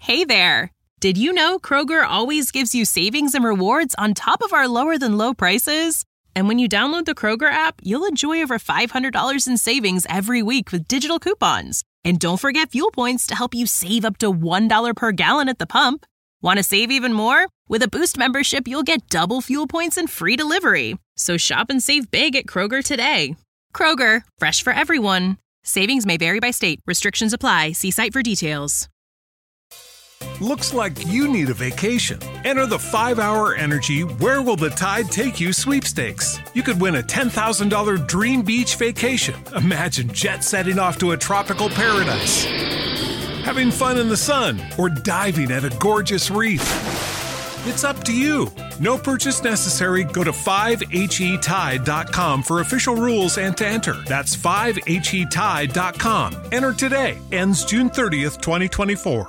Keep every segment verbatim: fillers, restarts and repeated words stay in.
Hey there! Did you know Kroger always gives you savings and rewards on top of our lower-than-low prices? And when you download the Kroger app, you'll enjoy over five hundred dollars in savings every week with digital coupons. And don't forget fuel points to help you save up to one dollar per gallon at the pump. Want to save even more? With a Boost membership, you'll get double fuel points and free delivery. So shop and save big at Kroger today. Kroger, fresh for everyone. Savings may vary by state. Restrictions apply. See site for details. Looks like you need a vacation. Enter the five hour Energy Where Will the Tide Take You sweepstakes. You could win a ten thousand dollars dream beach vacation. Imagine jet setting off to a tropical paradise, having fun in the sun, or diving at a gorgeous reef. It's up to you. No purchase necessary. Go to five H E tide dot com for official rules and to enter. That's five H E tide dot com. Enter today. Ends June thirtieth, twenty twenty-four.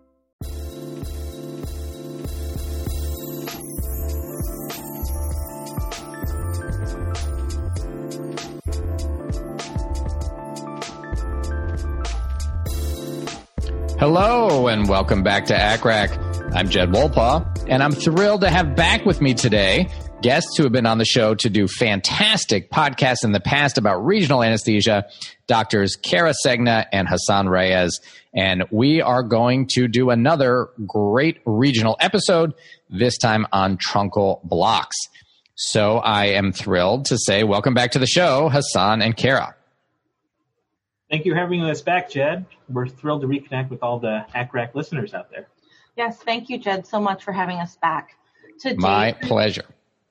Hello, and welcome back to A C R A C. I'm Jed Wolpaw, and I'm thrilled to have back with me today guests who have been on the show to do fantastic podcasts in the past about regional anesthesia, Doctors Kara Segna and Hassan Reyes. And we are going to do another great regional episode, this time on truncal blocks. So I am thrilled to say welcome back to the show, Hassan and Kara. Thank you for having us back, Jed. We're thrilled to reconnect with all the A C R A C listeners out there. Yes, thank you, Jed, so much for having us back. Today, My pleasure.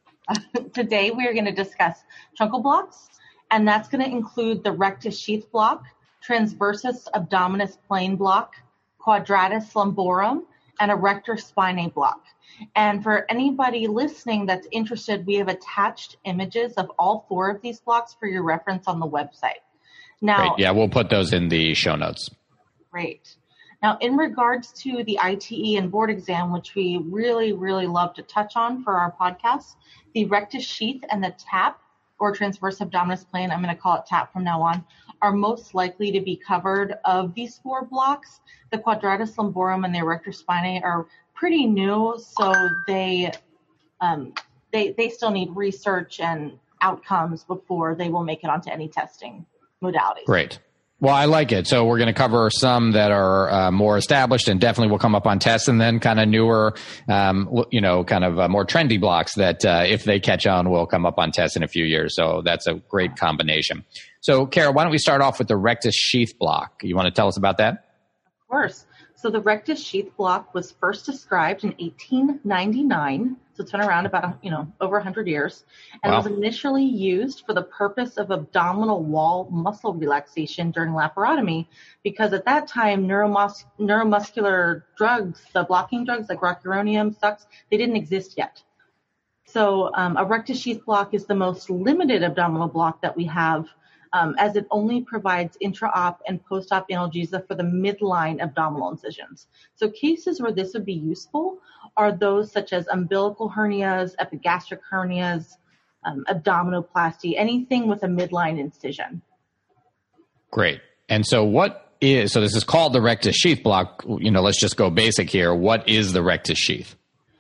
Today we are going to discuss truncal blocks, and that's going to include the rectus sheath block, transversus abdominis plane block, quadratus lumborum, and erector spinae block. And for anybody listening that's interested, we have attached images of all four of these blocks for your reference on the website. Now, Great. Yeah, we'll put those in the show notes. Great. Now, in regards to the I T E and board exam, which we really, really love to touch on for our podcast, the rectus sheath and the TAP, or transverse abdominis plane, I'm going to call it TAP from now on, are most likely to be covered of these four blocks. The quadratus lumborum and the erector spinae are pretty new, so they, um, they, they still need research and outcomes before they will make it onto any testing modalities. Great. Well, I like it. So we're going to cover some that are uh, more established and definitely will come up on tests, and then kind of newer, um, you know, kind of uh, more trendy blocks that uh, if they catch on will come up on tests in a few years. So that's a great combination. So, Kara, why don't we start off with the rectus sheath block? You want to tell us about that? Of course. So the rectus sheath block was first described in eighteen ninety-nine. So it's been around about, you know, over one hundred years, and Wow. was initially used for the purpose of abdominal wall muscle relaxation during laparotomy, because at that time, neuromus- neuromuscular drugs, the blocking drugs like rocuronium, Sux, they didn't exist yet. So um, a rectus sheath block is the most limited abdominal block that we have, um, as it only provides intra-op and post-op analgesia for the midline abdominal incisions. So cases where this would be useful are those such as umbilical hernias, epigastric hernias, um, abdominoplasty, anything with a midline incision. Great. And so what is, so this is called the rectus sheath block. You know, let's just go basic here. What is the rectus sheath?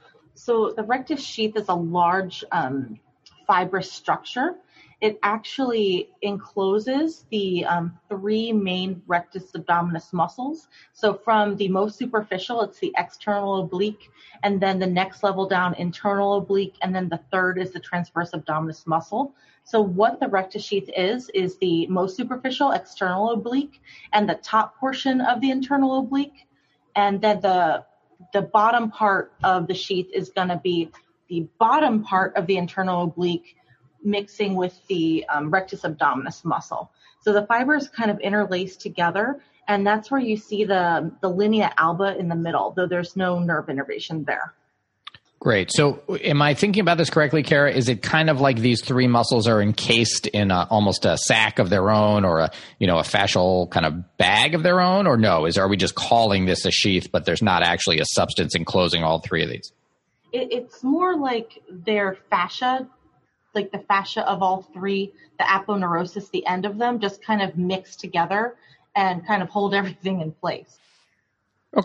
So the rectus sheath is a large um, fibrous structure. It actually encloses the um, three main rectus abdominis muscles. So from the most superficial, it's the external oblique, and then the next level down, internal oblique, and then the third is the transverse abdominis muscle. So what the rectus sheath is, is the most superficial external oblique and the top portion of the internal oblique. And then the, the bottom part of the sheath is going to be the bottom part of the internal oblique mixing with the um, rectus abdominis muscle. So the fibers kind of interlace together, and that's where you see the, the linea alba in the middle, though there's no nerve innervation there. Great. So am I thinking about this correctly, Kara? Is it kind of like these three muscles are encased in a, almost a sac of their own, or a, you know, a fascial kind of bag of their own, or no? Is, are we just calling this a sheath, but there's not actually a substance enclosing all three of these? It, it's more like their fascia, like the fascia of all three, the aponeurosis, the end of them, just kind of mix together and kind of hold everything in place. Okay.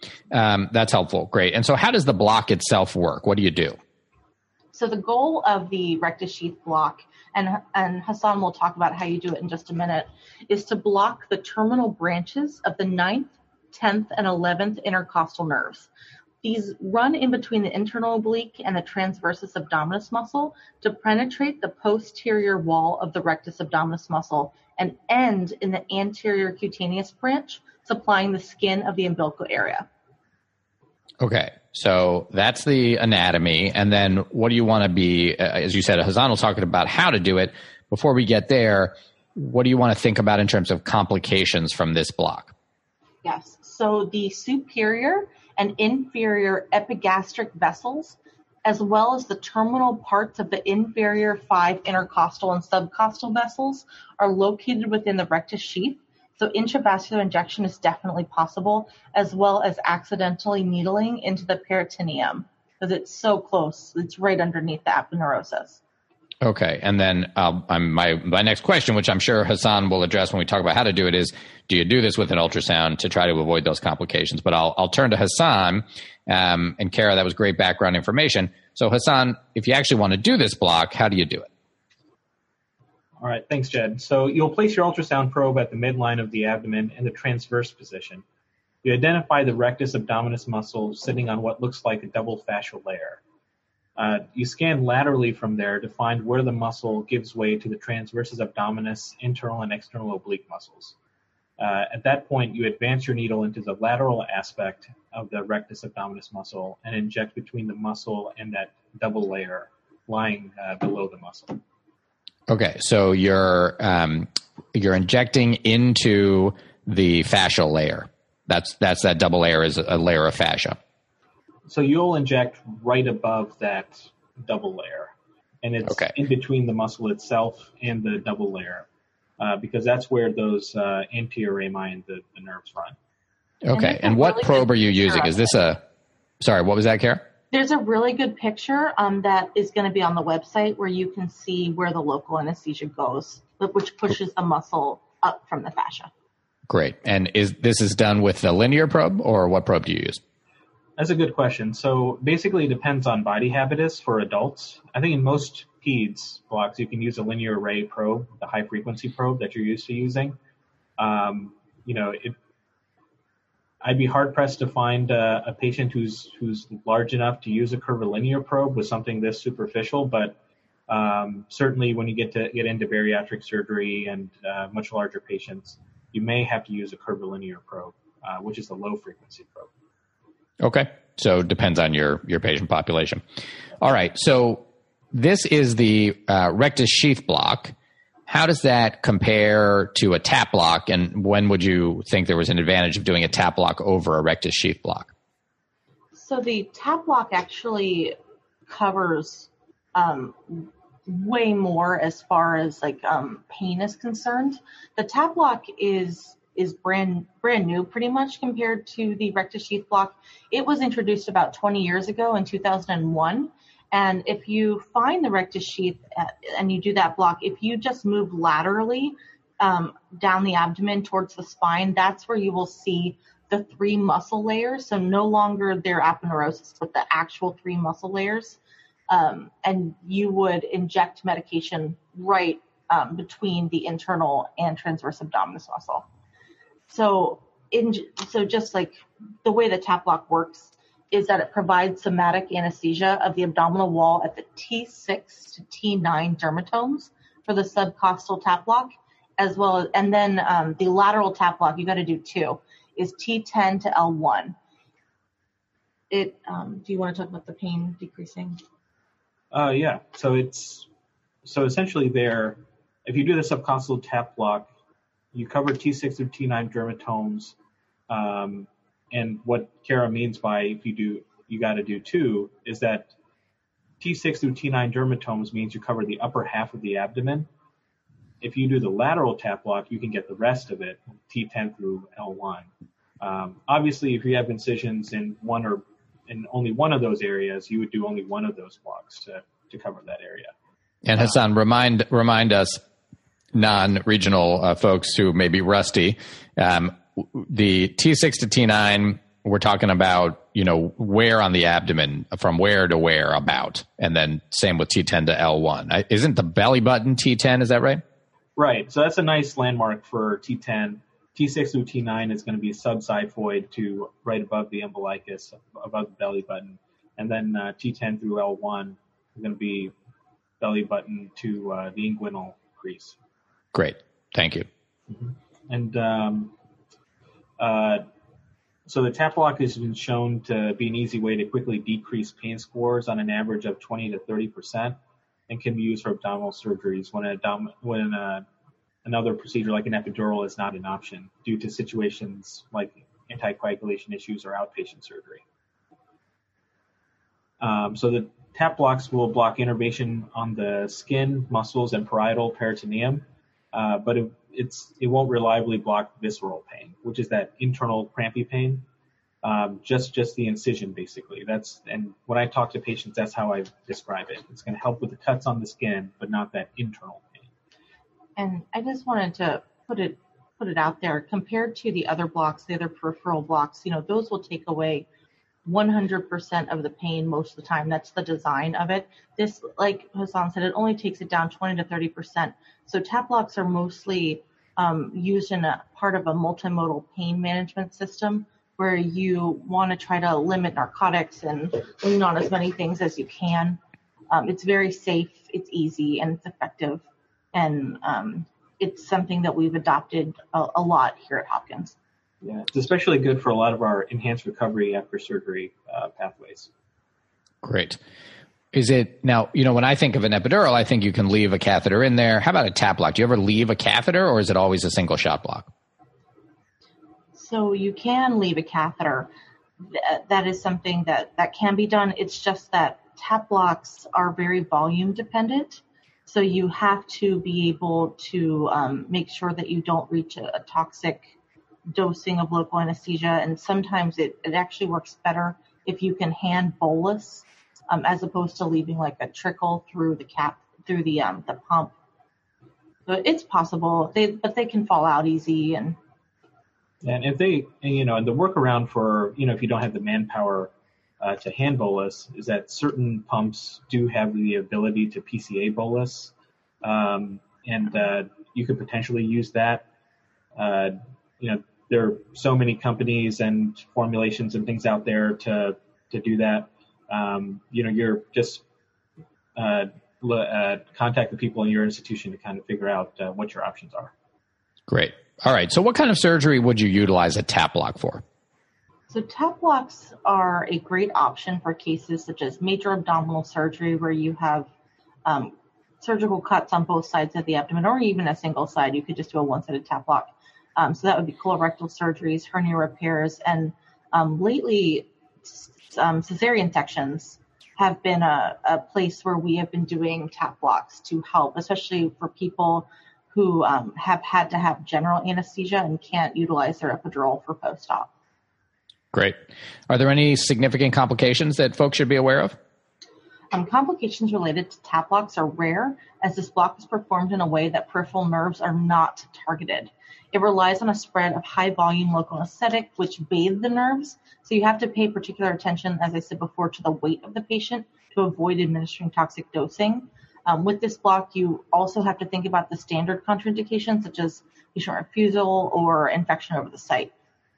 Um, that's helpful. Great. And so how does the block itself work? What do you do? So the goal of the rectus sheath block, and, and Hassan will talk about how you do it in just a minute, is to block the terminal branches of the ninth, tenth, and eleventh intercostal nerves. These run in between the internal oblique and the transversus abdominis muscle to penetrate the posterior wall of the rectus abdominis muscle and end in the anterior cutaneous branch, supplying the skin of the umbilical area. Okay, so that's the anatomy. And then what do you want to be, uh, as you said, Hassan will talk about how to do it. Before we get there, what do you want to think about in terms of complications from this block? Yes, so the superior and inferior epigastric vessels, as well as the terminal parts of the inferior five intercostal and subcostal vessels, are located within the rectus sheath. So intravascular injection is definitely possible, as well as accidentally needling into the peritoneum, because it's so close. It's right underneath the aponeurosis. Okay. And then uh, I'm, my, my next question, which I'm sure Hassan will address when we talk about how to do it, is do you do this with an ultrasound to try to avoid those complications? But I'll, I'll turn to Hassan. Um, and Kara, that was great background information. So Hassan, if you actually want to do this block, how do you do it? All right, thanks, Jed. So you'll place your ultrasound probe at the midline of the abdomen in the transverse position. You identify the rectus abdominis muscle sitting on what looks like a double fascial layer. Uh, you scan laterally from there to find where the muscle gives way to the transversus abdominis internal and external oblique muscles. Uh, at that point, you advance your needle into the lateral aspect of the rectus abdominis muscle and inject between the muscle and that double layer lying uh, below the muscle. Okay, so you're um, you're injecting into the fascial layer. That's that's that double layer is a layer of fascia. So you'll inject right above that double layer, and it's okay. in between the muscle itself and the double layer, uh, because that's where those uh, anterior rami and the, the nerves run. Okay, and, and what really probe are you using? Is this a? Sorry, what was that, Kara? There's a really good picture um, that is going to be on the website where you can see where the local anesthesia goes, which pushes the muscle up from the fascia. Great. And is this is done with the linear probe, or what probe do you use? That's a good question. So basically it depends on body habitus for adults. I think in most peds blocks, you can use a linear array probe, the high frequency probe that you're used to using. Um, you know, it, I'd be hard pressed to find uh, a patient who's who's large enough to use a curvilinear probe with something this superficial, but um, certainly when you get to get into bariatric surgery and uh, much larger patients, you may have to use a curvilinear probe, uh, which is a low frequency probe. Okay, so it depends on your your patient population. All right, so this is the uh, rectus sheath block. How does that compare to a tap block, and when would you think there was an advantage of doing a tap block over a rectus sheath block? So the tap block actually covers um, way more as far as like um, pain is concerned. The tap block is is brand brand new pretty much compared to the rectus sheath block. It was introduced about twenty years ago in two thousand one. And if you find the rectus sheath and you do that block, if you just move laterally um, down the abdomen towards the spine, that's where you will see the three muscle layers. So no longer their aponeurosis, but the actual three muscle layers. Um, and you would inject medication right um, between the internal and transverse abdominis muscle. So, in, so just like the way the tap block works, is that it provides somatic anesthesia of the abdominal wall at the T six to T nine dermatomes for the subcostal tap block, as well as, and then um, the lateral tap block, you got to do two, is T ten to L one. It. Um, do you want to talk about the pain decreasing? Uh, yeah. So it's so essentially there. If you do the subcostal tap block, you cover T six through T nine dermatomes. Um, And what Kara means by if you do, you got to do two, is that T six through T nine dermatomes means you cover the upper half of the abdomen. If you do the lateral tap block, you can get the rest of it, T ten through L one. Um, obviously, if you have incisions in one or in only one of those areas, you would do only one of those blocks to, to cover that area. And Hassan, um, remind remind us, non-regional uh, folks who may be rusty, um, the T six to T nine we're talking about, you know, where on the abdomen, from where to where about, and then same with T ten to L one. I, isn't the belly button T ten? Is that right? Right. So that's a nice landmark for T ten. T six through T nine is going to be subxiphoid to right above the umbilicus, above the belly button. And then uh, T ten through L one is going to be belly button to uh, the inguinal crease. Great. Thank you. Mm-hmm. And um, uh, so the TAP-LOCK has been shown to be an easy way to quickly decrease pain scores on an average of twenty to thirty percent, and can be used for abdominal surgeries when, a, when a, another procedure like an epidural is not an option due to situations like anticoagulation issues or outpatient surgery. Um, so the TAP-LOCKs will block innervation on the skin, muscles, and parietal peritoneum, uh, but it, it's, it won't reliably block visceral pain, which is that internal crampy pain. Um, just just the incision, basically. That's and when I talk to patients, that's how I describe it. It's going to help with the cuts on the skin, but not that internal pain. And I just wanted to put it put it out there. Compared to the other blocks, the other peripheral blocks, you know, those will take away one hundred percent of the pain most of the time. That's the design of it. This, like Hassan said, it only takes it down twenty to thirty percent. So TAP-LOCKs are mostly um, used in a part of a multimodal pain management system, where you want to try to limit narcotics and lean on as many things as you can. Um, it's very safe, it's easy, and it's effective. And um, it's something that we've adopted a, a lot here at Hopkins. Yeah, it's especially good for a lot of our enhanced recovery after surgery uh, pathways. Great. Is it now, you know, when I think of an epidural, I think you can leave a catheter in there. How about a TAP-LOCK? Do you ever leave a catheter, or is it always a single shot block? So you can leave a catheter. That is something that, that can be done. It's just that TAP-LOCKs are very volume dependent. So you have to be able to um, make sure that you don't reach a, a toxic dosing of local anesthesia. And sometimes it, it actually works better if you can hand bolus um, as opposed to leaving like a trickle through the cap, through the um, the pump. But it's possible, they, but they can fall out easy. And And if they, you know, and the workaround for, you know, if you don't have the manpower uh, to hand bolus is that certain pumps do have the ability to P C A bolus. Um, and uh, you could potentially use that. Uh, you know, there are so many companies and formulations and things out there to, to do that. Um, you know, you're just uh, uh, contact the people in your institution to kind of figure out uh, what your options are. Great. All right. So what kind of surgery would you utilize a TAP-LOCK for? So TAP-LOCKs are a great option for cases such as major abdominal surgery where you have um, surgical cuts on both sides of the abdomen, or even a single side. You could just do a one-sided TAP-LOCK. Um, so that would be colorectal surgeries, hernia repairs, and um, lately um, cesarean sections have been a, a place where we have been doing TAP-LOCKs to help, especially for people who um, have had to have general anesthesia and can't utilize their epidural for post-op. Great. Are there any significant complications that folks should be aware of? Um, complications related to TAP-LOCKs are rare, as this block is performed in a way that peripheral nerves are not targeted. It relies on a spread of high-volume local anesthetic, which bathe the nerves, so you have to pay particular attention, as I said before, to the weight of the patient to avoid administering toxic dosing. Um, with this block, you also have to think about the standard contraindications, such as patient refusal or infection over the site.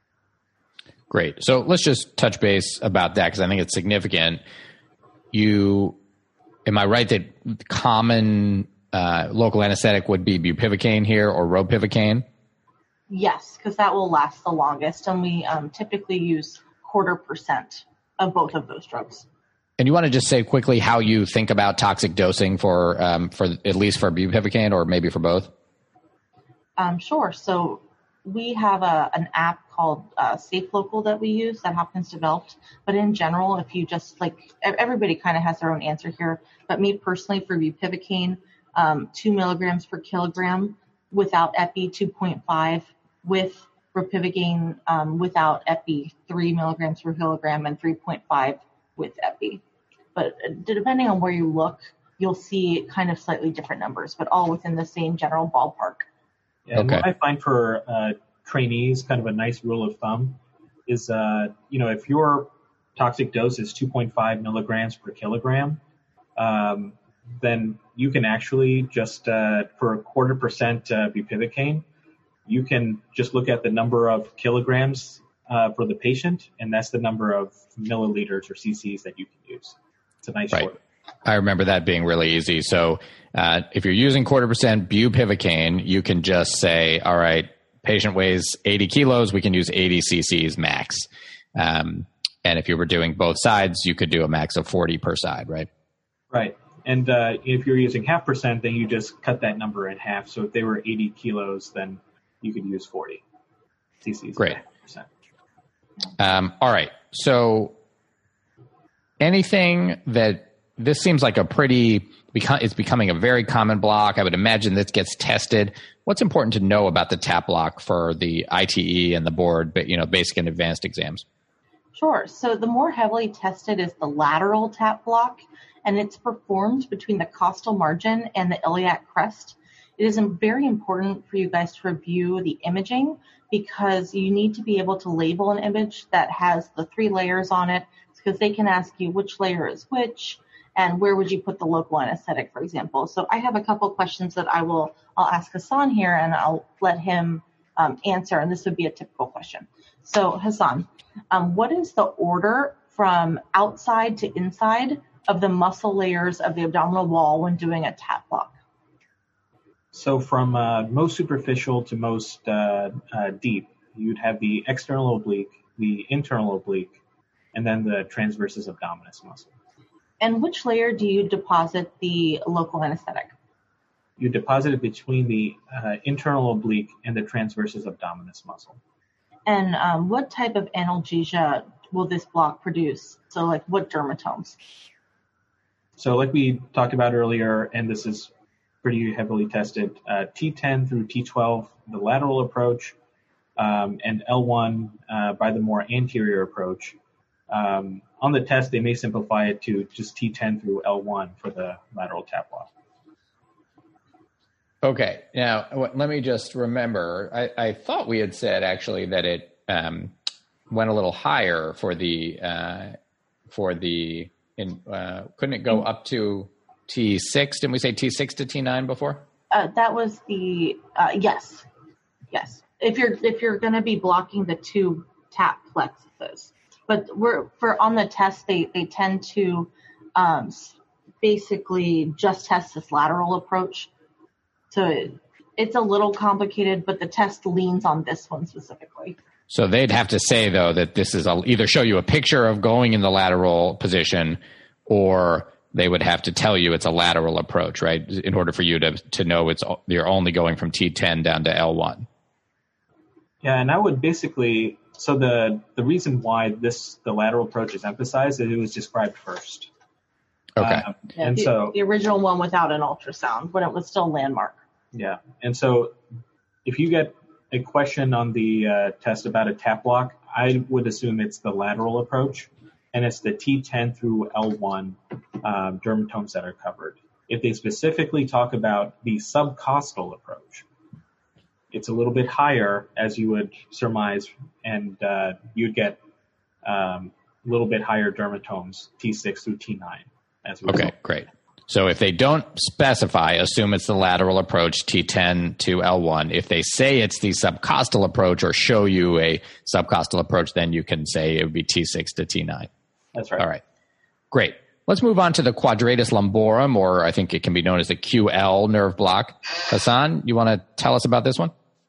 Great. So let's just touch base about that, because I think it's significant. You, am I right that common uh, local anesthetic would be bupivacaine here, or ropivacaine? Yes, because that will last the longest, and we um, typically use quarter percent of both of those drugs. And you want to just say quickly how you think about toxic dosing for, um, for at least for bupivacaine, or maybe for both? Um, sure. So we have a, an app called uh, SafeLocal that we use that Hopkins developed. But in general, if you just like, everybody kind of has their own answer here. But me personally, for bupivacaine, um, two milligrams per kilogram without epi, two point five, with ropivacaine um, without epi, three milligrams per kilogram, and three point five with epi. But depending on where you look, you'll see kind of slightly different numbers, but all within the same general ballpark. Yeah, okay. What I find for uh, trainees, kind of a nice rule of thumb, is, uh, you know, if your toxic dose is two point five milligrams per kilogram, um, then you can actually just, uh, for a quarter percent uh, bupivacaine, you can just look at the number of kilograms uh, for the patient, and that's the number of milliliters or cc's that you can use. It's a nice right. short. I remember that being really easy. So uh, if you're using quarter percent bupivacaine, you can just say, all right, patient weighs eighty kilos, we can use eighty cc's max. Um, and if you were doing both sides, you could do a max of forty per side, right? Right. And uh, if you're using half percent, then you just cut that number in half. So if they were eighty kilos, then you could use forty cc's. Great. Um, all right. So anything that this seems like a pretty, it's becoming a very common block. I would imagine this gets tested. What's important to know about the TAP block for the I T E and the board, but you know, basic and advanced exams? Sure. So the more heavily tested is the lateral TAP block, and it's performed between the costal margin and the iliac crest. It is very important for you guys to review the imaging because you need to be able to label an image that has the three layers on it, because they can ask you which layer is which and where would you put the local anesthetic, for example. So I have a couple questions that I will, I'll ask Hassan here and I'll let him um, answer, and this would be a typical question. So Hassan, um, what is the order from outside to inside of the muscle layers of the abdominal wall when doing a TAP block? So from uh, most superficial to most uh, uh, deep, you'd have the external oblique, the internal oblique, and then the transversus abdominis muscle. And which layer do you deposit the local anesthetic? You deposit it between the uh, internal oblique and the transversus abdominis muscle. And um, what type of analgesia will this block produce? So like what dermatomes? So like we talked about earlier, and this is pretty heavily tested, uh, T ten through T twelve, the lateral approach, um, and L one uh, by the more anterior approach. Um, on the test, they may simplify it to just T ten through L one for the lateral TAP block. Okay. Now, let me just remember, I, I thought we had said actually that it um, went a little higher for the, uh, for the, in, uh, couldn't it go up to T six? Didn't we say T six to T nine before? Uh, that was the, uh, yes, yes. If you're, if you're going to be blocking the two TAP plexuses. But we're for on the test, they, they tend to um, basically just test this lateral approach. So it, it's a little complicated, but the test leans on this one specifically. So they'd have to say, though, that this is a, either show you a picture of going in the lateral position, or they would have to tell you it's a lateral approach, right, in order for you to, to know it's you're only going from T ten down to L one. Yeah, and I would basically... So the, the reason why this the lateral approach is emphasized is it was described first. Okay. Um, Yeah, and the, so the original one without an ultrasound, when it was still landmark. Yeah. And so if you get a question on the uh, test about a TAP block, I would assume it's the lateral approach, and it's the T ten through L one um, dermatomes that are covered. If they specifically talk about the subcostal approach, it's a little bit higher, as you would surmise, and uh, you'd get um, a little bit higher dermatomes, T six through T nine. As a okay, result. Great. So if they don't specify, assume it's the lateral approach, T ten to L one. If they say it's the subcostal approach or show you a subcostal approach, then you can say it would be T six to T nine. That's right. All right. Great. Let's move on to the quadratus lumborum, or I think it can be known as the Q L nerve block. Hassan, you want to tell us about this one?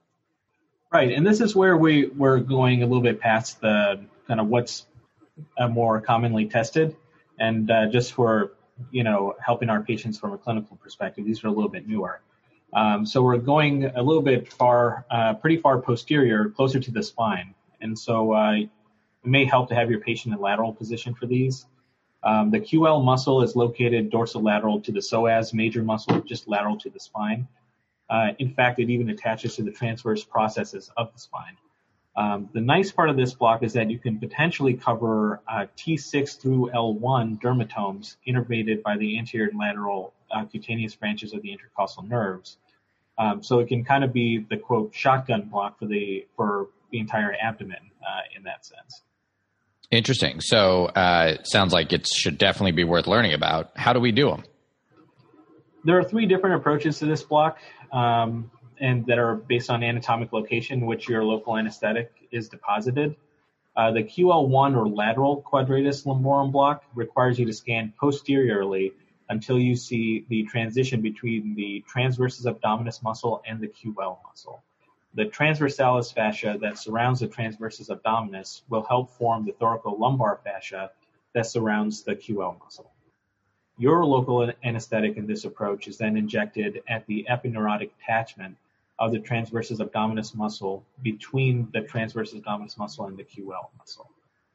Right, and this is where we, we're going a little bit past the kind of what's uh, more commonly tested, and uh, just for, you know, helping our patients from a clinical perspective, these are a little bit newer. Um, so we're going a little bit far, uh, pretty far posterior, closer to the spine, and so uh, it may help to have your patient in lateral position for these. Um, the Q L muscle is located dorsolateral to the psoas major muscle, just lateral to the spine. Uh, in fact, it even attaches to the transverse processes of the spine. Um, the nice part of this block is that you can potentially cover uh, T six through L one dermatomes innervated by the anterior and lateral uh, cutaneous branches of the intercostal nerves. Um, so it can kind of be the, quote, shotgun block for the for the entire abdomen uh, in that sense. Interesting. So uh, sounds like it should definitely be worth learning about. How do we do them? There are three different approaches to this block, um, and that are based on anatomic location, which your local anesthetic is deposited. Uh, the Q L one or lateral quadratus lumborum block requires you to scan posteriorly until you see the transition between the transversus abdominis muscle and the Q L muscle. The transversalis fascia that surrounds the transversus abdominis will help form the thoracolumbar fascia that surrounds the Q L muscle. Your local anesthetic in this approach is then injected at the epineurotic attachment of the transversus abdominis muscle between the transversus abdominis muscle and the Q L muscle.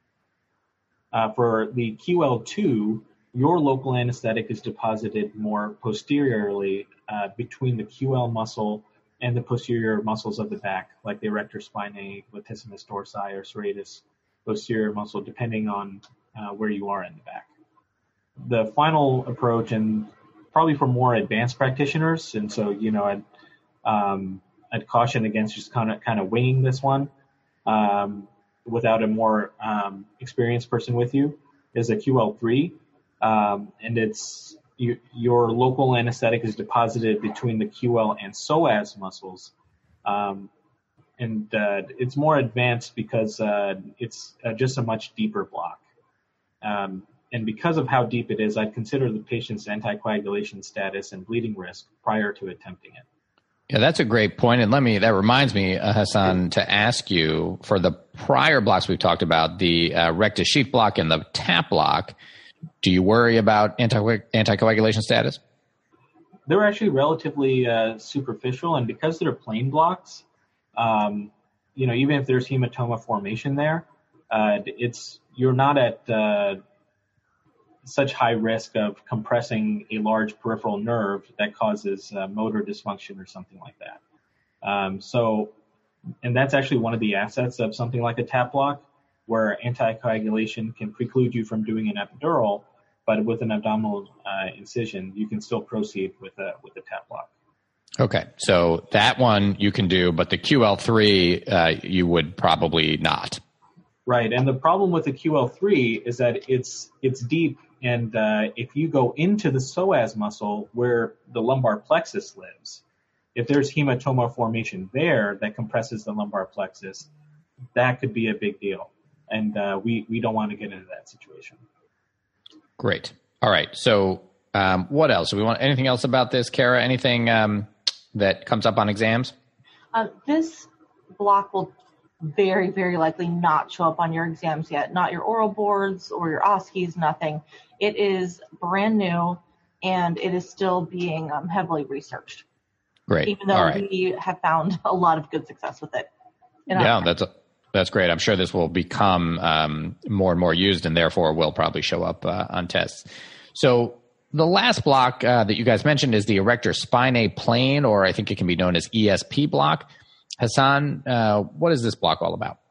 Uh, for the Q L two, your local anesthetic is deposited more posteriorly uh, between the Q L muscle and the posterior muscles of the back, like the erector spinae, latissimus dorsi, or serratus posterior muscle, depending on uh, where you are in the back. The final approach, and probably for more advanced practitioners, and so, you know, I'd, um, I'd caution against just kind of kind of winging this one um, without a more um, experienced person with you, is a Q L three, um, and it's You, your local anesthetic is deposited between the Q L and psoas muscles, um, and uh, it's more advanced because uh, it's uh, just a much deeper block. Um, and because of how deep it is, I'd consider the patient's anticoagulation status and bleeding risk prior to attempting it. Yeah, that's a great point. And let me, that reminds me, uh, Hassan, to ask you, for the prior blocks we've talked about, the uh, rectus sheath block and the tap block, do you worry about anti- anticoagulation status? They're actually relatively uh, superficial, and because they're plain blocks, um, you know, even if there's hematoma formation there, uh, it's you're not at uh, such high risk of compressing a large peripheral nerve that causes uh, motor dysfunction or something like that. Um, so, and that's actually one of the assets of something like a tap block, where anticoagulation can preclude you from doing an epidural, but with an abdominal uh, incision, you can still proceed with a with a tap block. Okay, so that one you can do, but the Q L three uh, you would probably not. Right, and the problem with the Q L three is that it's it's deep, and uh, if you go into the psoas muscle where the lumbar plexus lives, if there's hematoma formation there that compresses the lumbar plexus, that could be a big deal. And uh, we, we don't want to get into that situation. Great. All right. So um, what else? Do we want anything else about this, Kara? Anything um, that comes up on exams? Uh, this block will very, very likely not show up on your exams yet. Not your oral boards or your O S C Es, nothing. It is brand new, and it is still being um, heavily researched. Great. Even though All right. we have found a lot of good success with it. Yeah, that's a That's great. I'm sure this will become um, more and more used, and therefore will probably show up uh, on tests. So the last block uh, that you guys mentioned is the erector spinae plane, or I think it can be known as E S P block. Hassan, uh, what is this block all about?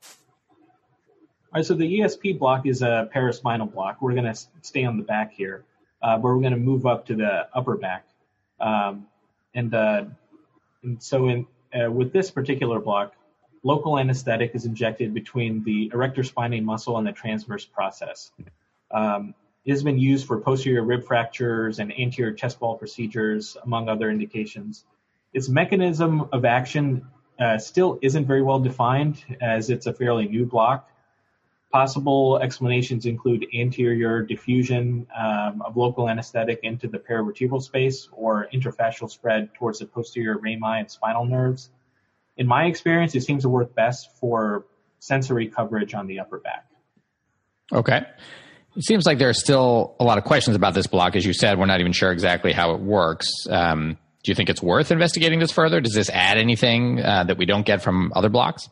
All right, so the E S P block is a paraspinal block. We're going to stay on the back here, uh, but we're going to move up to the upper back. Um, and, uh, and so in, uh, with this particular block, local anesthetic is injected between the erector spinae muscle and the transverse process. Um, it has been used for posterior rib fractures and anterior chest wall procedures, among other indications. Its mechanism of action uh, still isn't very well defined, as it's a fairly new block. Possible explanations include anterior diffusion um, of local anesthetic into the paravertebral space, or interfascial spread towards the posterior rami and spinal nerves. In my experience, it seems to work best for sensory coverage on the upper back. Okay. It seems like there are still a lot of questions about this block. As you said, we're not even sure exactly how it works. Um, do you think it's worth investigating this further? Does this add anything uh, that we don't get from other blocks?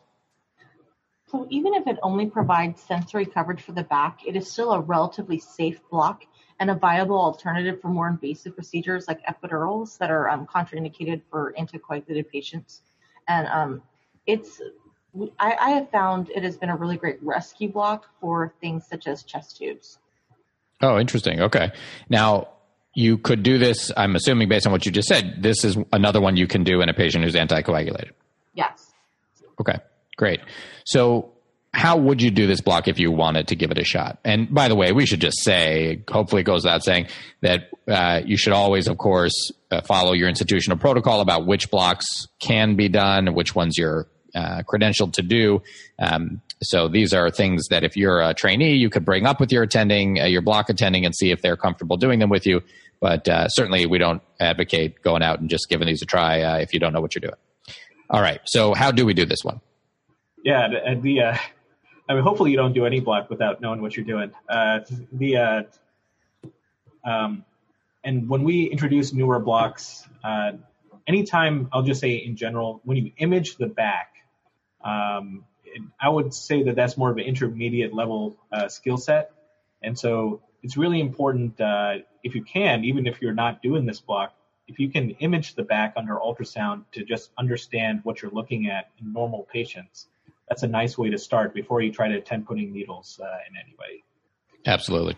So even if it only provides sensory coverage for the back, it is still a relatively safe block and a viable alternative for more invasive procedures like epidurals that are um, contraindicated for anticoagulated patients. And um, it's, I, I have found it has been a really great rescue block for things such as chest tubes. Oh, interesting. Okay. Now, you could do this, I'm assuming based on what you just said, this is another one you can do in a patient who's anticoagulated. Yes. Okay, Great. So how would you do this block if you wanted to give it a shot? And by the way, we should just say, hopefully it goes without saying, that uh, you should always, of course, uh, follow your institutional protocol about which blocks can be done, which ones you're uh, credentialed to do. Um, so these are things that if you're a trainee, you could bring up with your attending, uh, your block attending, and see if they're comfortable doing them with you. But uh, certainly we don't advocate going out and just giving these a try uh, if you don't know what you're doing. All right. So how do we do this one? Yeah, the, the uh, I mean, hopefully you don't do any block without knowing what you're doing. Uh, the uh, um, and when we introduce newer blocks, uh, anytime, I'll just say in general, when you image the back, um, it, I would say that that's more of an intermediate level uh, skill set. And so it's really important, uh, if you can, even if you're not doing this block, if you can image the back under ultrasound to just understand what you're looking at in normal patients, that's a nice way to start before you try to attempt putting needles uh, in anybody. Absolutely.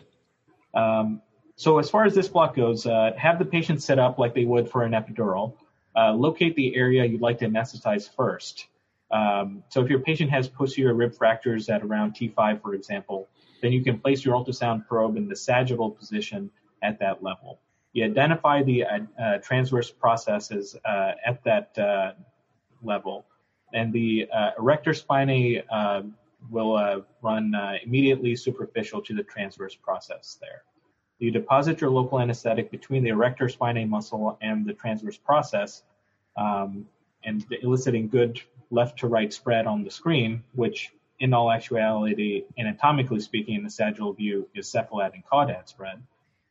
Um, so as far as this block goes, uh, have the patient set up like they would for an epidural. Uh, locate the area you'd like to anesthetize first. Um, so if your patient has posterior rib fractures at around T five, for example, then you can place your ultrasound probe in the sagittal position at that level. You identify the uh, uh, transverse processes uh, at that uh, level, and the uh, erector spinae uh, will uh, run uh, immediately superficial to the transverse process there. You deposit your local anesthetic between the erector spinae muscle and the transverse process, um, and eliciting good left to right spread on the screen, which in all actuality, anatomically speaking, in the sagittal view, is cephalad and caudad spread.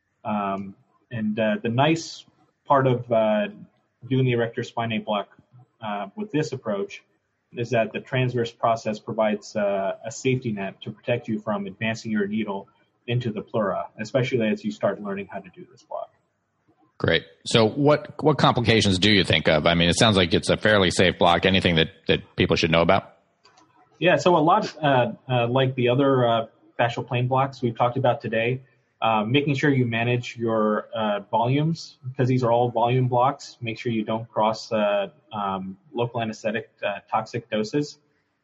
Um, and uh, the nice part of uh, doing the erector spinae block uh, with this approach is that the transverse process provides uh, a safety net to protect you from advancing your needle into the pleura, especially as you start learning how to do this block. Great. So what what complications do you think of? I mean, it sounds like it's a fairly safe block. Anything that, that people should know about? Yeah, so a lot uh, uh, like the other uh, fascial plane blocks we've talked about today, uh, making sure you manage your uh, volumes, because these are all volume blocks. Make sure you don't cross uh, um, local anesthetic uh, toxic doses.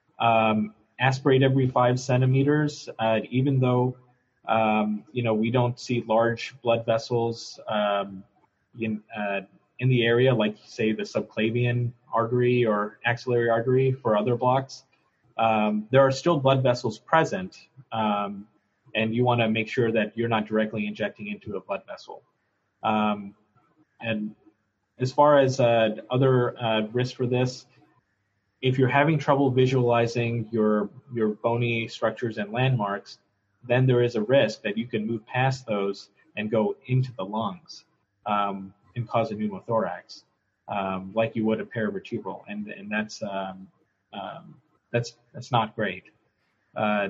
Um, aspirate every five centimeters, uh, even though um, you know we don't see large blood vessels um, in uh, in the area, like say the subclavian artery or axillary artery for other blocks. Um, there are still blood vessels present, um, and you want to make sure that you're not directly injecting into a blood vessel. Um, and as far as uh, other uh, risks for this, if you're having trouble visualizing your your bony structures and landmarks, then there is a risk that you can move past those and go into the lungs um, and cause a pneumothorax, um, like you would a paravertebral, and and that's um, um, That's that's not great. Uh,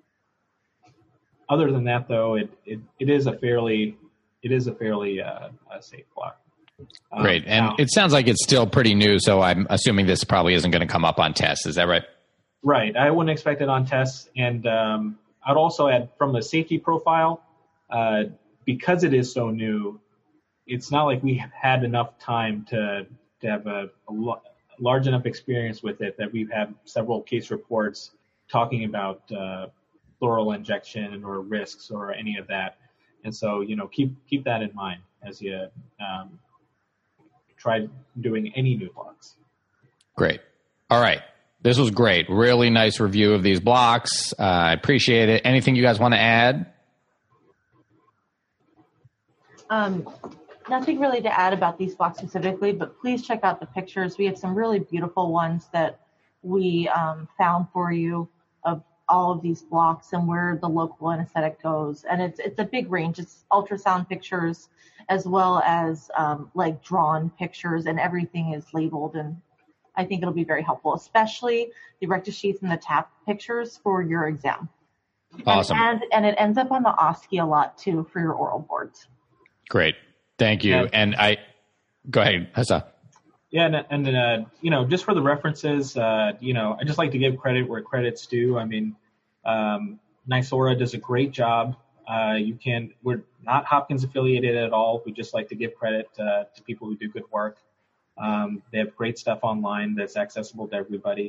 other than that, though, it, it, it is a fairly it is a fairly uh, a safe block. Um, Great, and now, it sounds like it's still pretty new, so I'm assuming this probably isn't going to come up on tests. Is that right? Right. I wouldn't expect it on tests, and um, I'd also add from the safety profile, uh, because it is so new, it's not like we have had enough time to to have a, a lot. large enough experience with it that we've had several case reports talking about uh, pleural injection or risks or any of that. And so, you know, keep keep that in mind as you um, try doing any new blocks. Great. All right. This was great. Really nice review of these blocks. Uh, I appreciate it. Anything you guys want to add? Um, Nothing really to add about these blocks specifically, but please check out the pictures. We have some really beautiful ones that we um, found for you of all of these blocks and where the local anesthetic goes. And it's it's a big range. It's ultrasound pictures as well as um, like drawn pictures, and everything is labeled. And I think it'll be very helpful, especially the rectus sheath and the tap pictures for your exam. Awesome. And, and, and it ends up on the O S C E a lot too for your oral boards. Great. Thank you. Yeah. And I, go ahead, Hassa. Yeah, and, and uh, you know, just for the references, uh, you know, I just like to give credit where credit's due. I mean, um, NYSORA does a great job. Uh, you can, we're not Hopkins affiliated at all. We just like to give credit uh, to people who do good work. Um, they have great stuff online that's accessible to everybody.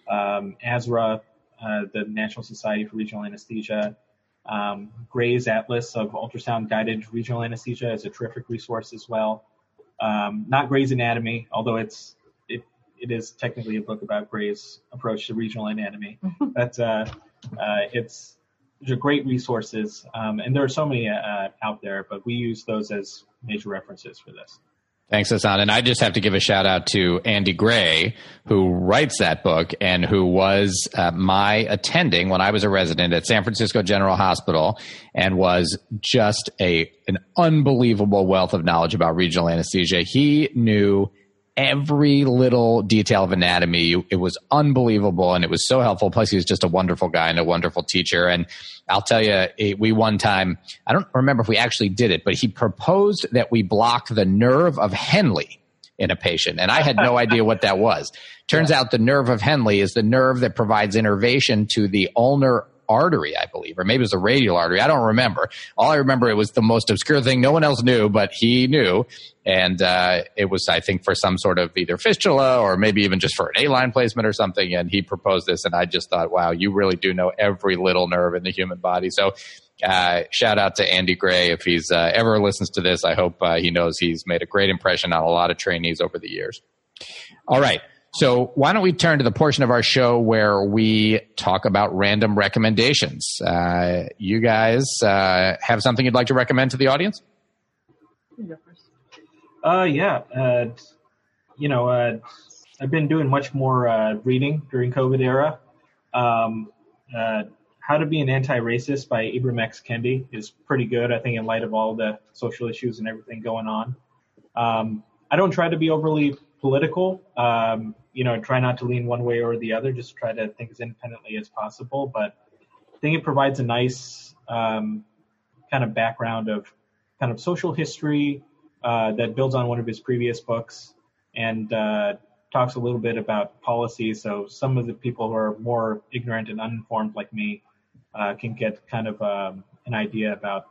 um, A S R A, uh, the National Society for Regional Anesthesia. Um, Gray's Atlas of Ultrasound Guided Regional Anesthesia is a terrific resource as well. Um, not Gray's Anatomy, although it's it it is technically a book about Gray's approach to regional anatomy. But uh, uh, it's they're great resources, um, and there are so many uh, out there. But we use those as major references for this. Thanks, Hassan. And I just have to give a shout out to Andy Gray, who writes that book and who was uh, my attending when I was a resident at San Francisco General Hospital, and was just a an unbelievable wealth of knowledge about regional anesthesia. He knew every little detail of anatomy. It was unbelievable, and it was so helpful. Plus, he was just a wonderful guy and a wonderful teacher. And I'll tell you, it, we one time, I don't remember if we actually did it, but he proposed that we block the nerve of Henle in a patient. And I had no idea what that was. Turns yeah. out the nerve of Henle is the nerve that provides innervation to the ulnar artery, I believe, or maybe it was a radial artery. I don't remember. All I remember, it was the most obscure thing. No one else knew, but he knew. And uh, it was, I think, for some sort of either fistula or maybe even just for an A-line placement or something. And he proposed this, and I just thought, wow, you really do know every little nerve in the human body. So uh, shout out to Andy Gray. If he's uh, ever listens to this, I hope uh, he knows he's made a great impression on a lot of trainees over the years. All right. So why don't we turn to the portion of our show where we talk about random recommendations? Uh, you guys uh, have something you'd like to recommend to the audience? Uh, yeah. Uh, you know, uh, I've been doing much more uh, reading during COVID era. Um, uh, How to Be an Anti-Racist by Ibram X. Kendi is pretty good, I think, in light of all the social issues and everything going on. Um, I don't try to be overly political. Um, you know, try not to lean one way or the other, just try to think as independently as possible. But I think it provides a nice um, kind of background of kind of social history uh, that builds on one of his previous books, and uh, talks a little bit about policy. So some of the people who are more ignorant and uninformed like me uh, can get kind of um, an idea about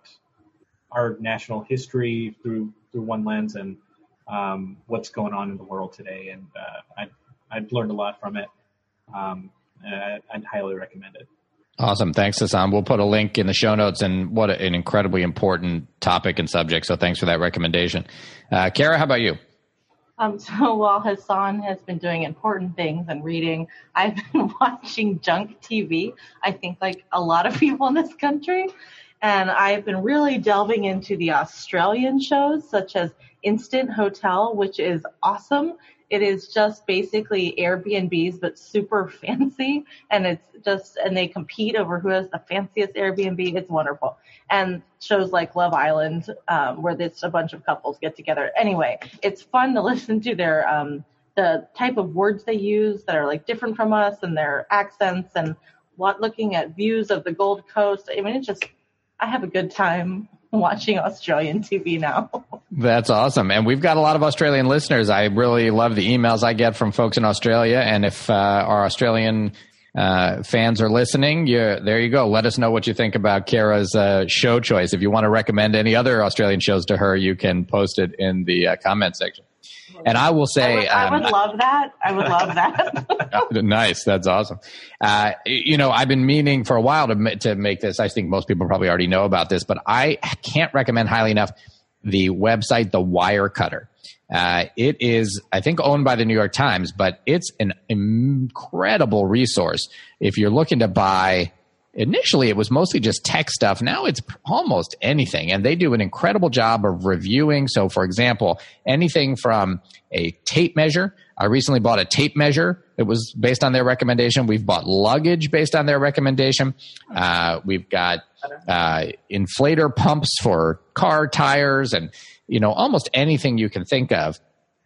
our national history through through one lens, and um, what's going on in the world today. And uh, I I've learned a lot from it. Um, I'd highly recommend it. Awesome. Thanks, Hassan. We'll put a link in the show notes, and what an incredibly important topic and subject. So thanks for that recommendation. Uh, Kara, how about you? Um, so while Hassan has been doing important things and reading, I've been watching junk T V, I think like a lot of people in this country. And I've been really delving into the Australian shows, such as Instant Hotel, which is awesome. It is just basically Airbnbs, but super fancy. And it's just, and they compete over who has the fanciest Airbnb. It's wonderful. And shows like Love Island, um, where it's a bunch of couples get together. Anyway, it's fun to listen to their, um, the type of words they use that are like different from us, and their accents, and what, looking at views of the Gold Coast. I mean, it's just, I have a good time watching Australian T V now. That's awesome. And we've got a lot of Australian listeners. I really love the emails I get from folks in Australia. And if uh, our Australian uh, fans are listening, you, there you go. Let us know what you think about Kara's uh, show choice. If you want to recommend any other Australian shows to her, you can post it in the uh, comment section. And I will say, I would, I would um, love that. I would love that. Nice. That's awesome. Uh, you know, I've been meaning for a while to to make this. I think most people probably already know about this, but I can't recommend highly enough the website, The Wirecutter. Uh, it is, I think, owned by the New York Times, but it's an incredible resource if you're looking to buy. Initially, it was mostly just tech stuff. Now it's almost anything, and they do an incredible job of reviewing. So, for example, anything from a tape measure. I recently bought a tape measure. It was based on their recommendation. We've bought luggage based on their recommendation. Uh, we've got uh, inflator pumps for car tires, and you know, almost anything you can think of.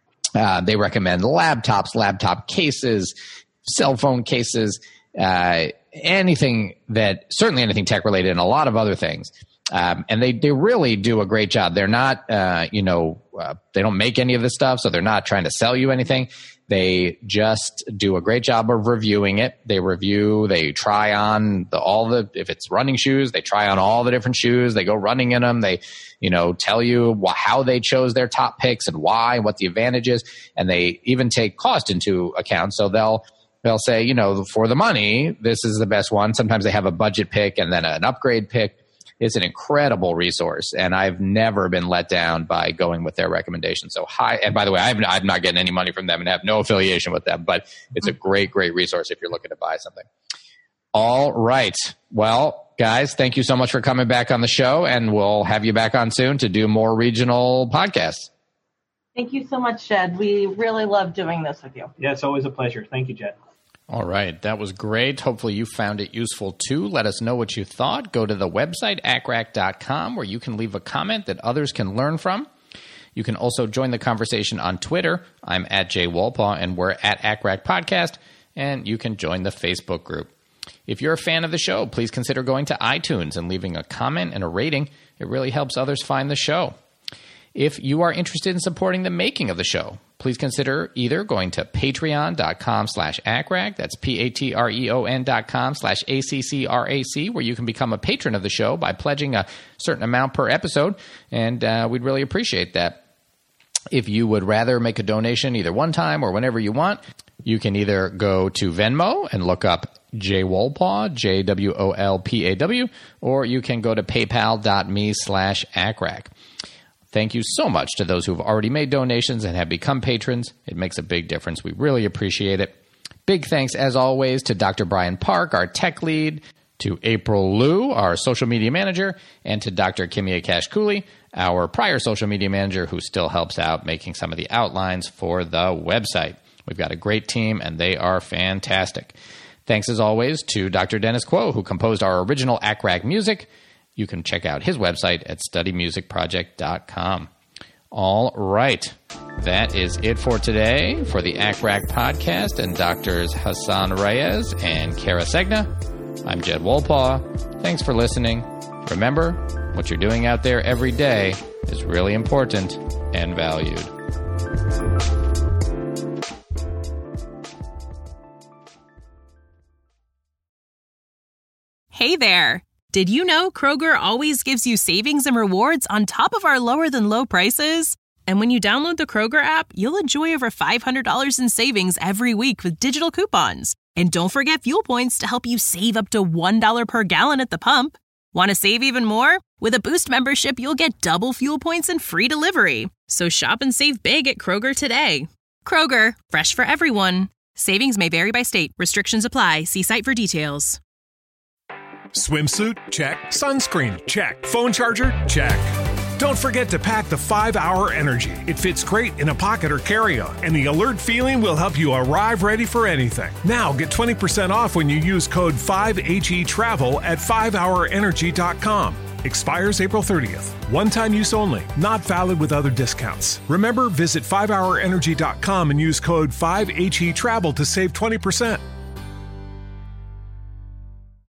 Uh, they recommend laptops, laptop cases, cell phone cases. Uh, anything that, certainly anything tech related, and a lot of other things. Um, and they, they really do a great job. They're not, uh, you know, uh, they don't make any of this stuff, so they're not trying to sell you anything. They just do a great job of reviewing it. They review, they try on the, all the, if it's running shoes, they try on all the different shoes. They go running in them. They, you know, tell you wh- how they chose their top picks and why, what the advantage is. And they even take cost into account. So they'll, they'll say, you know, for the money, this is the best one. Sometimes they have a budget pick and then an upgrade pick. It's an incredible resource, and I've never been let down by going with their recommendation. So high, and by the way, I'm, I'm not getting any money from them and have no affiliation with them, but it's a great, great resource if you're looking to buy something. All right. Well, guys, thank you so much for coming back on the show, and we'll have you back on soon to do more regional podcasts. Thank you so much, Jed. We really love doing this with you. Yeah, it's always a pleasure. Thank you, Jed. All right. That was great. Hopefully you found it useful too. Let us know what you thought. Go to the website, A C R A C dot com, where you can leave a comment that others can learn from. You can also join the conversation on Twitter. I'm at Jay Wolpaw, and we're at A C R A C Podcast, and you can join the Facebook group. If you're a fan of the show, please consider going to iTunes and leaving a comment and a rating. It really helps others find the show. If you are interested in supporting the making of the show, please consider either going to patreon.com slash ACRAC, that's P-A-T-R-E-O-N dot com slash A-C-C-R-A-C, where you can become a patron of the show by pledging a certain amount per episode, and uh, we'd really appreciate that. If you would rather make a donation either one time or whenever you want, you can either go to Venmo and look up Jay Wolpaw, J W O L P A W, or you can go to paypal.me slash ACRAC. Thank you so much to those who have already made donations and have become patrons. It makes a big difference. We really appreciate it. Big thanks, as always, to Doctor Brian Park, our tech lead, to April Liu, our social media manager, and to Doctor Kimia Cash-Cooley, our prior social media manager, who still helps out making some of the outlines for the website. We've got a great team, and they are fantastic. Thanks, as always, to Doctor Dennis Quo, who composed our original A C R A C music. You can check out his website at study music project dot com. All right. That is it for today for the A C R A C podcast and Doctors Hassan Reyes and Kara Segna. I'm Jed Wolpaw. Thanks for listening. Remember, what you're doing out there every day is really important and valued. Hey there. Did you know Kroger always gives you savings and rewards on top of our lower than low prices? And when you download the Kroger app, you'll enjoy over five hundred dollars in savings every week with digital coupons. And don't forget fuel points to help you save up to one dollar per gallon at the pump. Want to save even more? With a Boost membership, you'll get double fuel points and free delivery. So shop and save big at Kroger today. Kroger, fresh for everyone. Savings may vary by state. Restrictions apply. See site for details. Swimsuit? Check. Sunscreen? Check. Phone charger? Check. Don't forget to pack the five hour Energy. It fits great in a pocket or carry-on, and the alert feeling will help you arrive ready for anything. Now get twenty percent off when you use code five H E travel at five hour energy dot com. Expires April thirtieth. One-time use only. Not valid with other discounts. Remember, visit five hour energy dot com and use code five H E travel to save twenty percent.